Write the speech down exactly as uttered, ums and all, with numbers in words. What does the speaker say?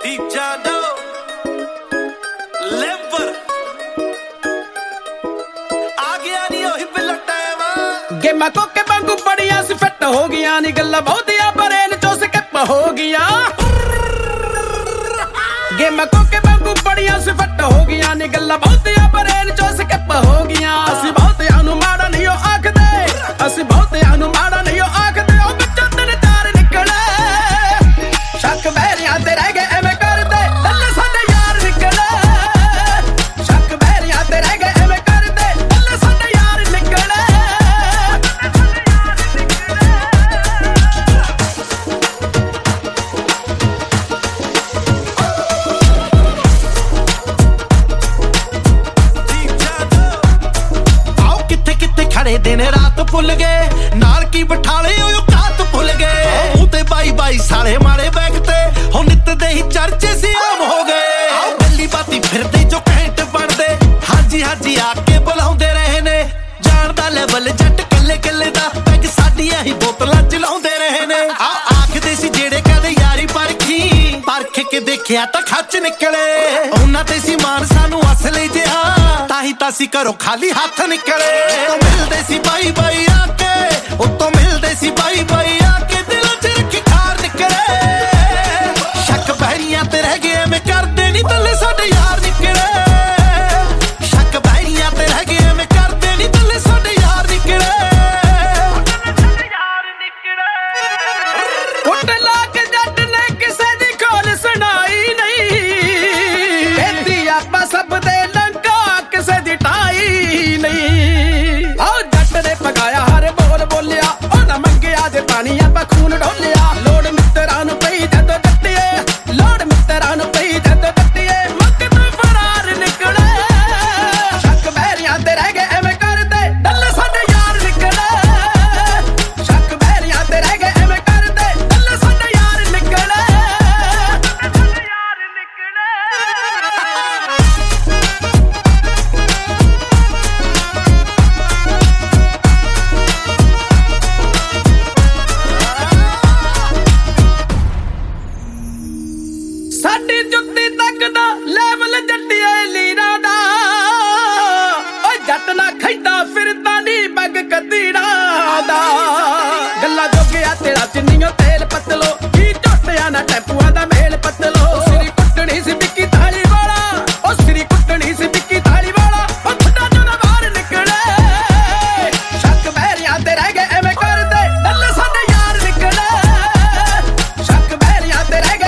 गेमां कोके वांगू बड़ियां सी फिट हो गईयां नी गल्लां बहुतियां ब्रेन चो स्किप हो गईयां गेमां कोके वांगू बड़ियां सी फिट हो गईयां नी गल्लां बहुतियां ब्रेन चो स्किप हो गईयां असी बहुतियां नू माड़ा नहीं ओ आखदे असी बहुतियां नू माड़ा नहीं ओ आखदे ओ बच्चों तीन चार निकले शक बहरियां ते रह गए एवें करदे दल्ले साडे यार निकले शक बहरियां ते रह गए एवें करदे दल्ले साडे यार निकले खड़े दिन रात भुल गए नाल की बठाले औकात भुल गए मुंह ते बाई बाई साले मारे बैग ते हो नित दे ही चर्चे सी आम हो गए गल्ली बाती फिरदे जो कैंट बनदे हाजी हाजी आके बुलाउंदे रहे ने जान दा लेवल जट कल्ले कल्ले दा पैग साडियां ही बोतलां चलाउंदे रहे ने आ आखदे सी जेड़े कदे यारी परखी परख के देखिया तां खच निकले उन्हां ते सी मान सानू असली जिहा ताही तासी करो खाली हाथ निकले तो मिलदे सी बाई बाई आके उत्तों मिलदे सी बाई बाई आके दिलों च रखी खार निकले शक बहरियां ते रह गए मैं करदे नी तले साडे यार निकले शक बहरियां ते रह गए मैं करदे नी तले साडे यार निकले कुट ला के जट ने किसे दी खोल सुनाई नहीं कहती आपा सब दे लंका किसे दी टाई नहीं आओ जट ने पकाया हर बोल बोलिया ओ ना मंगिया जे पानी आपा खून ढोलिया लोड़ मित्तरां नू पई जदों डट्टिए लोड़ मित्तरां नू पई जदों डट्टिए मक तू फरार निकले शक बहरियां ते रह गए एवें करदे डल्ले साडे यार निकले शक बहरियां ते रह गए एवें करदे डल्ले साडे यार निकले यार निकले साडी जुत्ती तक दा लेवल जट्टिए लीरा दा ओ जट ना खैदा फिरदा नी पग कतीड़ा दा गल्ला जोगिया तेरा चिन्नियों तेल पतलो की झोटिया ना टैपुआ दा मेल पतलो सिरी कुटनी सी बिक्की थाली वाला ओ सिरी कुटनी सी बिक्की थाली वाला ओ खुदा जो ना बाहर निकले शक बहरियां ते रह गए एवें करदे डल्ले साडे यार निकले शक बहरियां ते रह गए